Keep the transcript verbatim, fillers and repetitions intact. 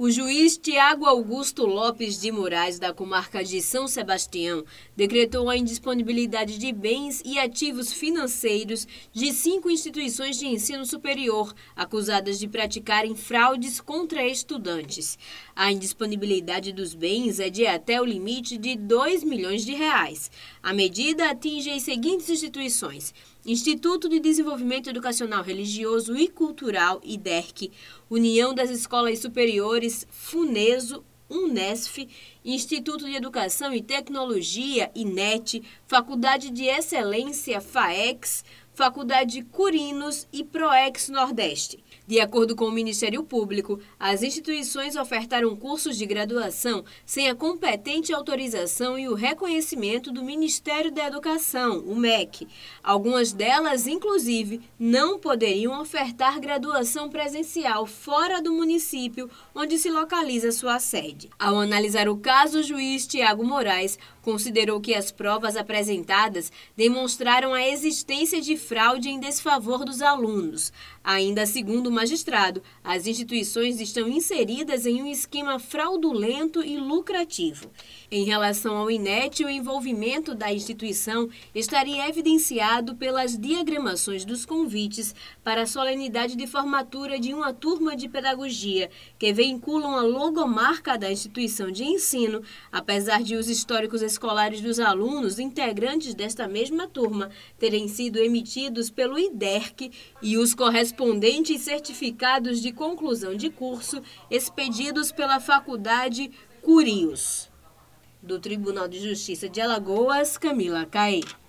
O juiz Tiago Augusto Lopes de Moraes, da comarca de São Sebastião, decretou a indisponibilidade de bens e ativos financeiros de cinco instituições de ensino superior acusadas de praticarem fraudes contra estudantes. A indisponibilidade dos bens é de até o limite de dois milhões de reais. A medida atinge as seguintes instituições: Instituto de Desenvolvimento Educacional Religioso e Cultural, I D E R C, União das Escolas Superiores, FUNESO, Unesf, Instituto de Educação e Tecnologia, I N E T, Faculdade de Excelência, FAEX, Faculdade Curinos e PROEX Nordeste. De acordo com o Ministério Público, as instituições ofertaram cursos de graduação sem a competente autorização e o reconhecimento do Ministério da Educação, o M E C. Algumas delas, inclusive, não poderiam ofertar graduação presencial fora do município onde se localiza sua sede. Ao analisar o caso, o juiz Tiago Moraes considerou que as provas apresentadas demonstraram a existência de fraude em desfavor dos alunos. Ainda segundo o magistrado, as instituições estão inseridas em um esquema fraudulento e lucrativo. Em relação ao I N E T, o envolvimento da instituição estaria evidenciado pelas diagramações dos convites para a solenidade de formatura de uma turma de pedagogia, que vinculam a logomarca da instituição de ensino, apesar de os históricos escolares dos alunos integrantes desta mesma turma terem sido emitidos pelo I D E R C e os correspondentes certificados de conclusão de curso expedidos pela Faculdade Curios. Do Tribunal de Justiça de Alagoas, Camila Caê.